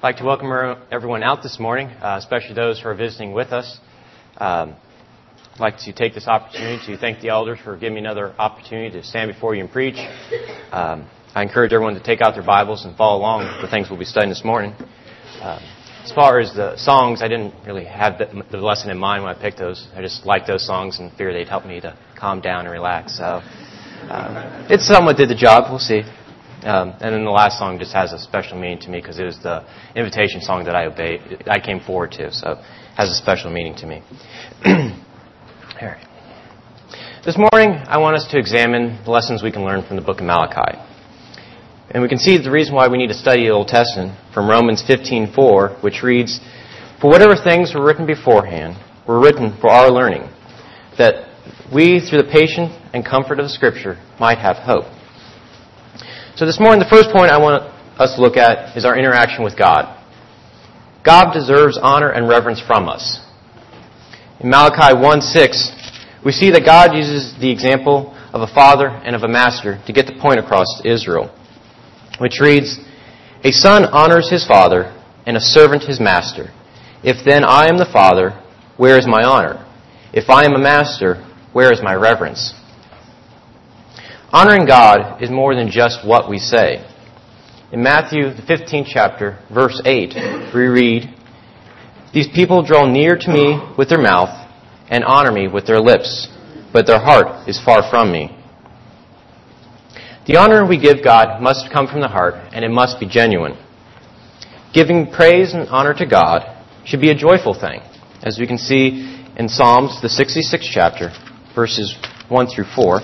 I'd like to welcome everyone out this morning, especially those who are visiting with us. I'd like to take this opportunity to thank the elders for giving me another opportunity to stand before you and preach. I encourage everyone to take out their Bibles and follow along with the things we'll be studying this morning. As far as the songs, I didn't really have the lesson in mind when I picked those. I just liked those songs and figured they'd help me to calm down and relax. So it somewhat did the job. We'll see. And then the last song just has a special meaning to me because it was the invitation song that I came forward to, so it has a special meaning to me. All right. This morning, I want us to examine the lessons we can learn from the book of Malachi. And we can see the reason why we need to study the Old Testament from Romans 15:4, which reads, "For whatever things were written beforehand were written for our learning, that we, through the patience and comfort of the Scripture, might have hope." So this morning, the first point I want us to look at is our interaction with God. God deserves honor and reverence from us. In Malachi 1:6, we see that God uses the example of a father and of a master to get the point across to Israel, which reads, "A son honors his father, and a servant his master. If then I am the father, where is my honor? If I am a master, where is my reverence?" Honoring God is more than just what we say. In Matthew, the 15th chapter, verse 8, we read, "These people draw near to me with their mouth and honor me with their lips, but their heart is far from me." The honor we give God must come from the heart, and it must be genuine. Giving praise and honor to God should be a joyful thing, as we can see in Psalms, the 66th chapter, verses 1 through 4.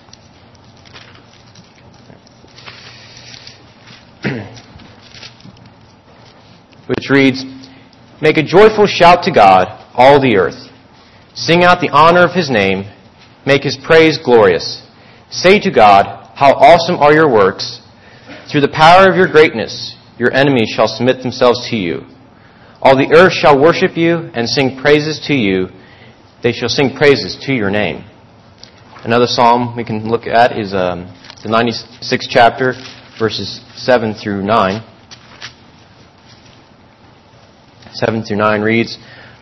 Which reads, "Make a joyful shout to God, all the earth. Sing out the honor of His name. Make His praise glorious. Say to God, how awesome are your works. Through the power of your greatness, your enemies shall submit themselves to you. All the earth shall worship you and sing praises to you. They shall sing praises to your name." Another psalm we can look at is the 96th chapter, verses 7 through 9. 7 through 9 reads,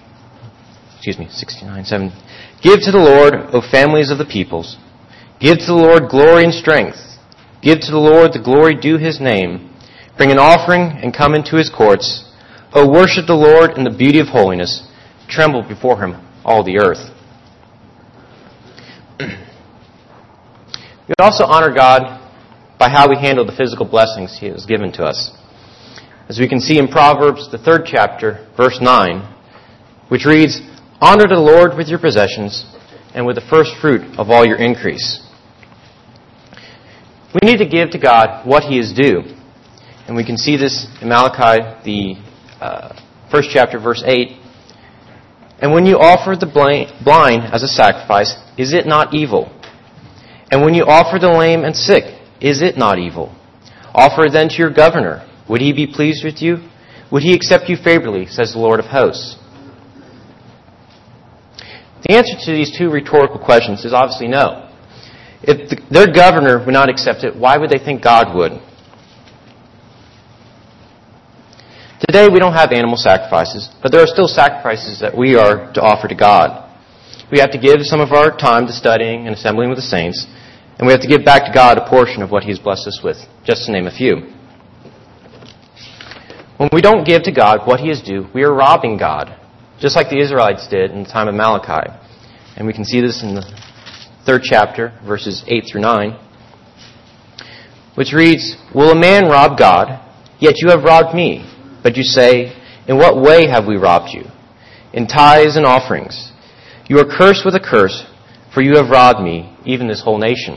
69, 7. "Give to the Lord, O families of the peoples. Give to the Lord glory and strength. Give to the Lord the glory due His name. Bring an offering and come into His courts. O worship the Lord in the beauty of holiness. Tremble before Him, all the earth." We also honor God by how we handle the physical blessings He has given to us. As we can see in Proverbs, the 3rd chapter, verse 9, which reads, "Honor the Lord with your possessions and with the first fruit of all your increase." We need to give to God what He is due. And we can see this in Malachi, the 1st chapter, verse 8. "And when you offer the blind as a sacrifice, is it not evil? And when you offer the lame and sick, is it not evil? Offer then to your governor. Would he be pleased with you? Would he accept you favorably, says the Lord of hosts?" The answer to these two rhetorical questions is obviously no. If their governor would not accept it, why would they think God would? Today we don't have animal sacrifices, but there are still sacrifices that we are to offer to God. We have to give some of our time to studying and assembling with the saints, and we have to give back to God a portion of what He has blessed us with, just to name a few. When we don't give to God what He is due, we are robbing God, just like the Israelites did in the time of Malachi. And we can see this in the 3rd chapter, verses 8 through 9, which reads, "Will a man rob God? Yet you have robbed me. But you say, in what way have we robbed you? In tithes and offerings. You are cursed with a curse, for you have robbed me, even this whole nation."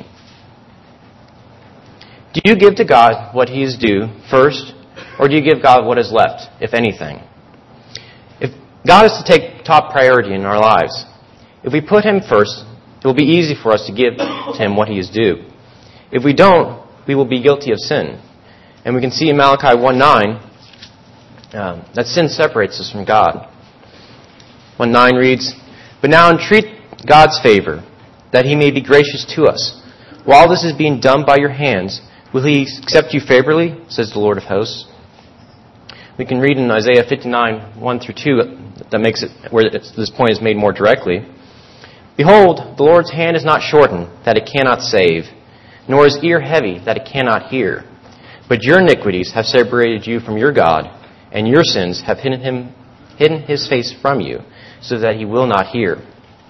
Do you give to God what He is due first, or do you give God what is left, if anything? If God is to take top priority in our lives, if we put Him first, it will be easy for us to give to Him what He is due. If we don't, we will be guilty of sin. And we can see in Malachi 1:9 that sin separates us from God. 1:9 reads, "But now entreat God's favor, that He may be gracious to us. While this is being done by your hands, will He accept you favorably, says the Lord of hosts?" We can read in Isaiah 59, 1 through 2, that makes it where this point is made more directly. Behold, the Lord's hand is not shortened, that it cannot save, nor his ear heavy, that it cannot hear. But your iniquities have separated you from your God, and your sins have hidden his face from you, so that he will not hear.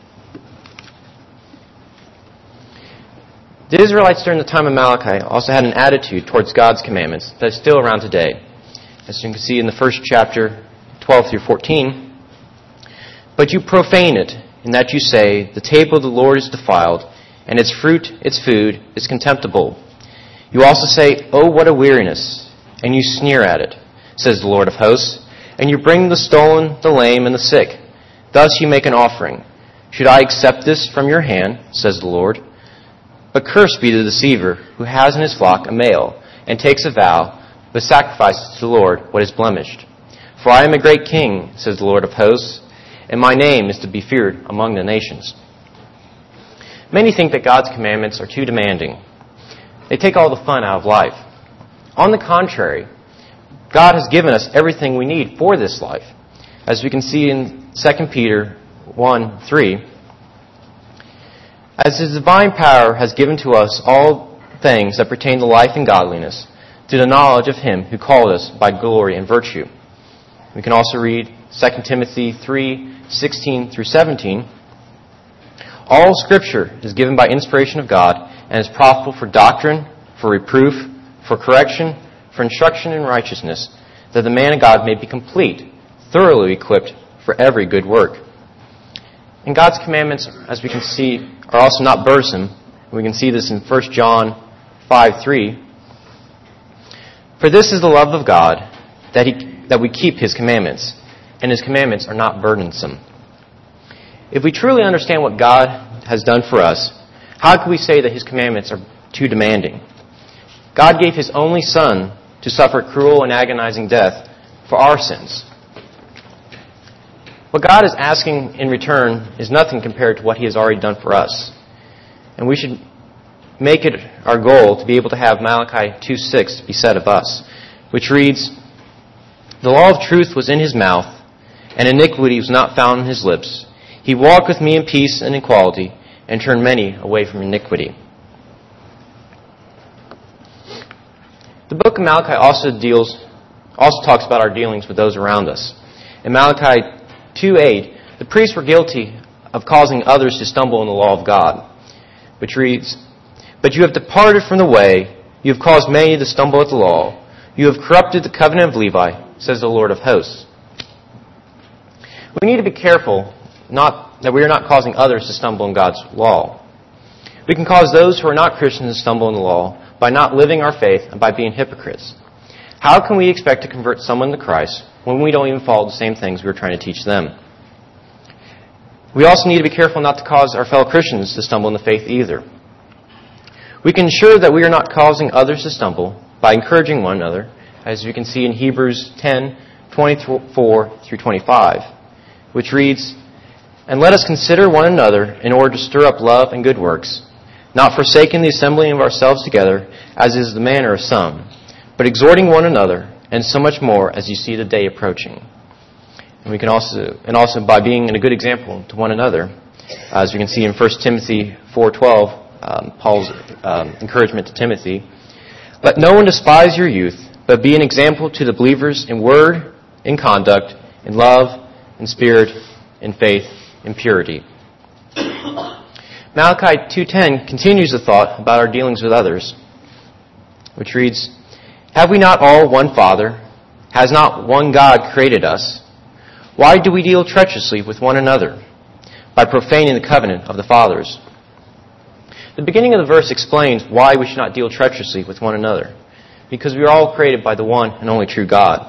The Israelites during the time of Malachi also had an attitude towards God's commandments that is still around today. As you can see in the first chapter, 12 through 14. But you profane it, in that you say, the table of the Lord is defiled, and its fruit, its food, is contemptible. You also say, oh, what a weariness, and you sneer at it, says the Lord of hosts, and you bring the stolen, the lame, and the sick. Thus you make an offering. Should I accept this from your hand, says the Lord? But cursed be the deceiver who has in his flock a male, and takes a vow, but sacrifices to the Lord what is blemished. For I am a great king, says the Lord of hosts, and my name is to be feared among the nations. Many think that God's commandments are too demanding. They take all the fun out of life. On the contrary, God has given us everything we need for this life. As we can see in 2 Peter 1:3, as his divine power has given to us all things that pertain to life and godliness, to the knowledge of him who called us by glory and virtue. We can also read 2 Timothy 3:16 through 17. All Scripture is given by inspiration of God and is profitable for doctrine, for reproof, for correction, for instruction in righteousness, that the man of God may be complete, thoroughly equipped for every good work. And God's commandments, as we can see, are also not burdensome. We can see this in 1 John 5:3. For this is the love of God, that we keep his commandments, and his commandments are not burdensome. If we truly understand what God has done for us, how can we say that his commandments are too demanding? God gave his only Son to suffer cruel and agonizing death for our sins. What God is asking in return is nothing compared to what he has already done for us. And we should make it our goal to be able to have Malachi 2:6 be said of us, which reads, the law of truth was in his mouth, and iniquity was not found in his lips. He walked with me in peace and equality, and turned many away from iniquity. The book of Malachi also talks about our dealings with those around us. In Malachi 2:8, the priests were guilty of causing others to stumble in the law of God, which reads, but you have departed from the way, you have caused many to stumble at the law, you have corrupted the covenant of Levi, says the Lord of hosts. We need to be careful that we are not causing others to stumble in God's law. We can cause those who are not Christians to stumble in the law by not living our faith and by being hypocrites. How can we expect to convert someone to Christ when we don't even follow the same things we are trying to teach them? We also need to be careful not to cause our fellow Christians to stumble in the faith either. We can ensure that we are not causing others to stumble by encouraging one another, as you can see in Hebrews 10:24 through 25, which reads, and let us consider one another in order to stir up love and good works, not forsaking the assembling of ourselves together, as is the manner of some, but exhorting one another, and so much more as you see the day approaching. And we can also by being a good example to one another, as we can see in 1 Timothy 4:12, Paul's encouragement to Timothy, let no one despise your youth, but be an example to the believers in word, in conduct, in love, in spirit, in faith, in purity. Malachi 2:10 continues the thought about our dealings with others, which reads, have we not all one Father? Has not one God created us? Why do we deal treacherously with one another? By profaning the covenant of the fathers. The beginning of the verse explains why we should not deal treacherously with one another. Because we are all created by the one and only true God.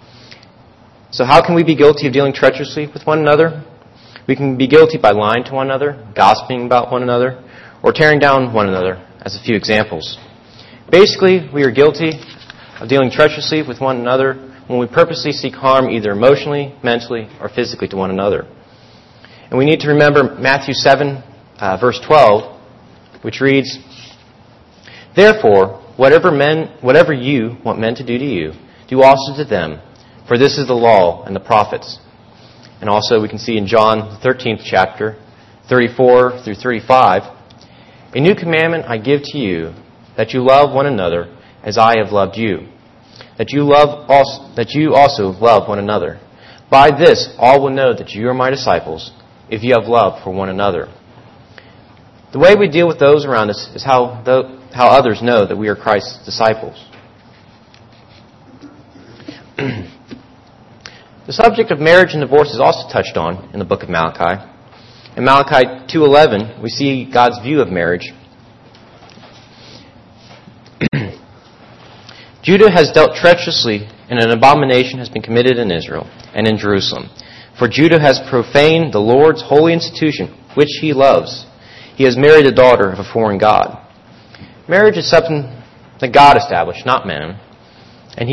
So how can we be guilty of dealing treacherously with one another? We can be guilty by lying to one another, gossiping about one another, or tearing down one another, as a few examples. Basically, we are guilty of dealing treacherously with one another when we purposely seek harm either emotionally, mentally, or physically to one another. And we need to remember Matthew 7, verse 12, which reads, therefore, whatever you want men to do to you, do also to them, For this is the law and the prophets. And also we can see in John, the 13th chapter, 34 through 35, a new commandment I give to you, that you love one another as I have loved you, that you also love one another. By this all will know that you are my disciples, if you have love for one another. The way we deal with those around us is how others know that we are Christ's disciples. The subject of marriage and divorce is also touched on in the book of Malachi. In Malachi 2:11, we see God's view of marriage. Judah has dealt treacherously, and an abomination has been committed in Israel and in Jerusalem. For Judah has profaned the Lord's holy institution, which he loves. He has married the daughter of a foreign god. Marriage is something that God established, not man, and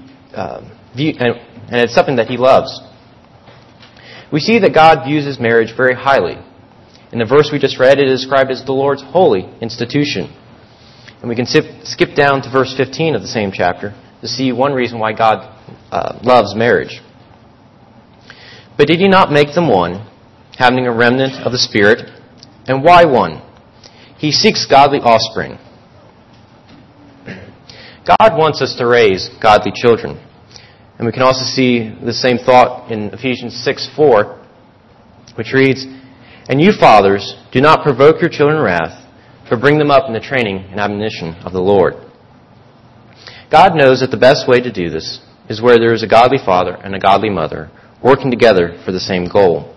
it's something that he loves. We see that God views his marriage very highly. In the verse we just read, it is described as the Lord's holy institution. And we can skip down to verse 15 of the same chapter to see one reason why God loves marriage. But did he not make them one, having a remnant of the Spirit? And why one? He seeks godly offspring. God wants us to raise godly children. And we can also see the same thought in Ephesians 6:4, which reads, And you fathers, do not provoke your children to wrath, but bring them up in the training and admonition of the Lord. God knows that the best way to do this is where there is a godly father and a godly mother working together for the same goal.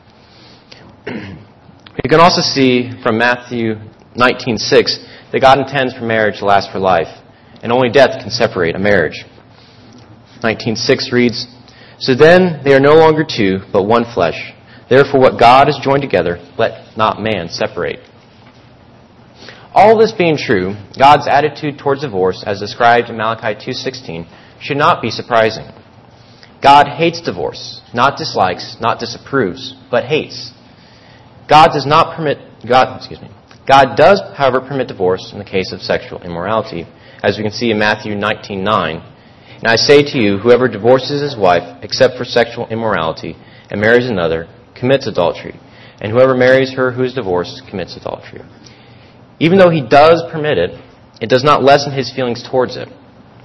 You can also see from Matthew 19:6 that God intends for marriage to last for life, and only death can separate a marriage. 19:6 reads, So then they are no longer two, but one flesh. Therefore what God has joined together, let not man separate. All this being true, God's attitude towards divorce, as described in Malachi 2:16, should not be surprising. God hates divorce, not dislikes, not disapproves, but hates. God does, however, permit divorce in the case of sexual immorality, as we can see in Matthew 19:9. And I say to you, whoever divorces his wife, except for sexual immorality, and marries another, commits adultery. And whoever marries her who is divorced commits adultery. Even though he does permit it, it does not lessen his feelings towards it.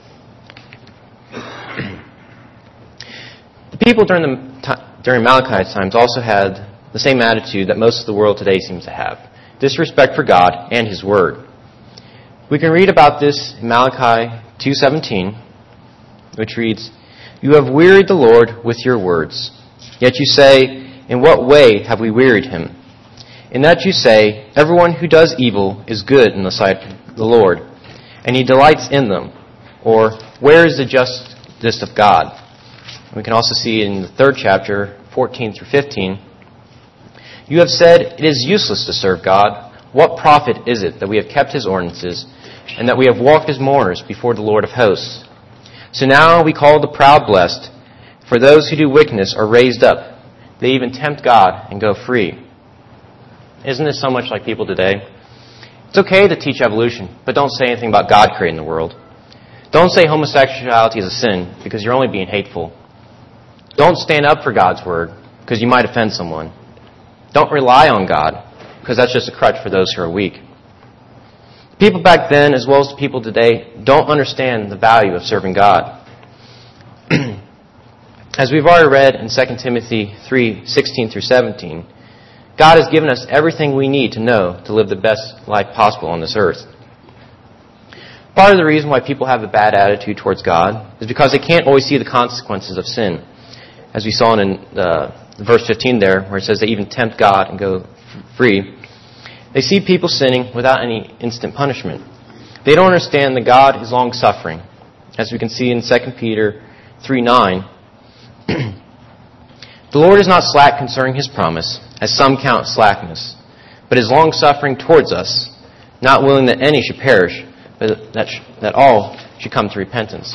The people during Malachi's times also had the same attitude that most of the world today seems to have: disrespect for God and his word. We can read about this in Malachi 2:17, which reads, You have wearied the Lord with your words. Yet you say, In what way have we wearied him? In that you say, Everyone who does evil is good in the sight of the Lord, and he delights in them. Or, where is the justice of God? We can also see in the 3rd chapter, 14 through 15, You have said, It is useless to serve God. What profit is it that we have kept his ordinances, and that we have walked as mourners before the Lord of hosts? So now we call the proud blessed, for those who do wickedness are raised up. They even tempt God and go free. Isn't this so much like people today? It's okay to teach evolution, but don't say anything about God creating the world. Don't say homosexuality is a sin, because you're only being hateful. Don't stand up for God's word, because you might offend someone. Don't rely on God, because that's just a crutch for those who are weak. People back then, as well as the people today, don't understand the value of serving God. As we've already read in 2 Timothy 3:16 through 17, God has given us everything we need to know to live the best life possible on this earth. Part of the reason why people have a bad attitude towards God is because they can't always see the consequences of sin. As we saw in verse 15 there, where it says they even tempt God and go free. They see people sinning without any instant punishment. They don't understand that God is long-suffering. As we can see in 2 Peter 3:9, The Lord is not slack concerning his promise, as some count slackness, but is long-suffering towards us, not willing that any should perish, but that all should come to repentance.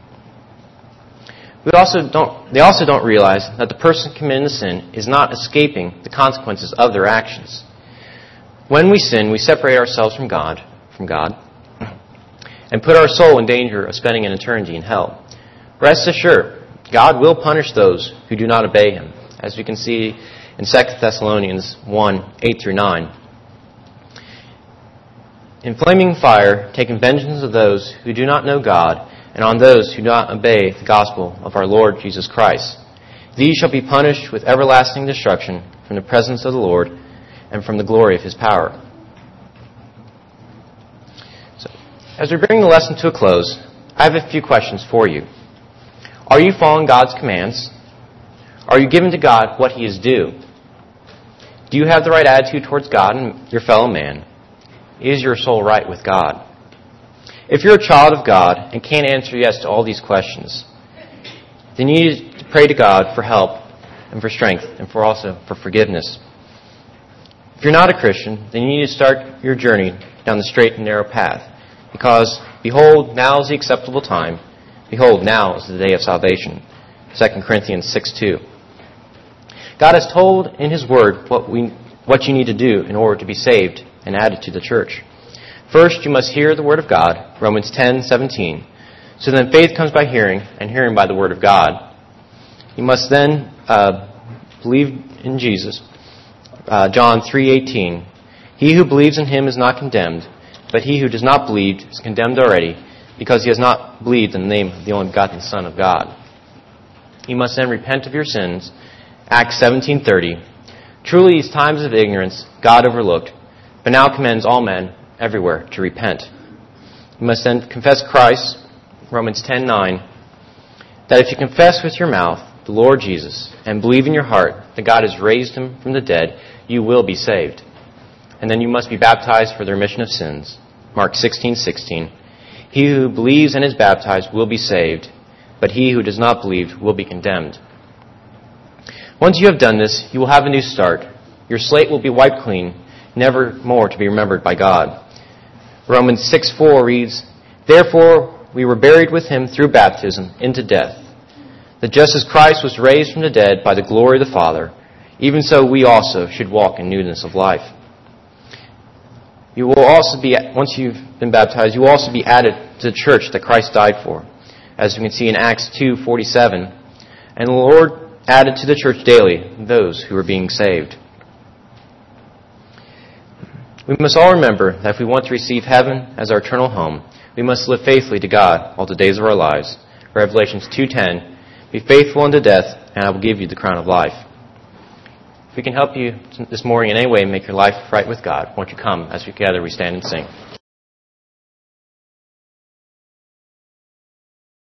They also don't realize that the person committing the sin is not escaping the consequences of their actions. When we sin, we separate ourselves from God, and put our soul in danger of spending an eternity in hell. Rest assured, God will punish those who do not obey Him, as we can see in 2 Thessalonians 1, 8 through 9. In flaming fire, taking vengeance of those who do not know God, and on those who do not obey the gospel of our Lord Jesus Christ. These shall be punished with everlasting destruction from the presence of the Lord and from the glory of His power. So, as we bring the lesson to a close, I have a few questions for you. Are you following God's commands? Are you giving to God what He is due? Do you have the right attitude towards God and your fellow man? Is your soul right with God? If you're a child of God and can't answer yes to all these questions, then you need to pray to God for help and for strength and also for forgiveness. If you're not a Christian, then you need to start your journey down the straight and narrow path. Because, behold, now is the acceptable time. Behold, now is the day of salvation. 2 Corinthians 6:2. God has told in His Word what you need to do in order to be saved and added to the church. First, you must hear the Word of God, Romans 10:17. So then faith comes by hearing, and hearing by the Word of God. You must then believe in Jesus, John 3:18. He who believes in Him is not condemned, but he who does not believe is condemned already, because he has not believed in the name of the only begotten Son of God. You must then repent of your sins, Acts 17:30. Truly these times of ignorance God overlooked, but now commends all men everywhere to repent. You must then confess Christ, Romans 10:9, that if you confess with your mouth the Lord Jesus and believe in your heart that God has raised Him from the dead, you will be saved. And then you must be baptized for the remission of sins, Mark 16:16. He who believes and is baptized will be saved, but he who does not believe will be condemned. Once you have done this, you will have a new start. Your slate will be wiped clean, never more to be remembered by God. Romans 6:4 reads, Therefore we were buried with Him through baptism into death, that just as Christ was raised from the dead by the glory of the Father, even so we also should walk in newness of life. You will also be, once you've been baptized, you will also be added to the church that Christ died for, as we can see in Acts 2:47. And the Lord added to the church daily those who were being saved. We must all remember that if we want to receive heaven as our eternal home, we must live faithfully to God all the days of our lives. Revelations 2:10, Be faithful unto death, and I will give you the crown of life. If we can help you this morning in any way make your life right with God, won't you come as we gather, we stand and sing.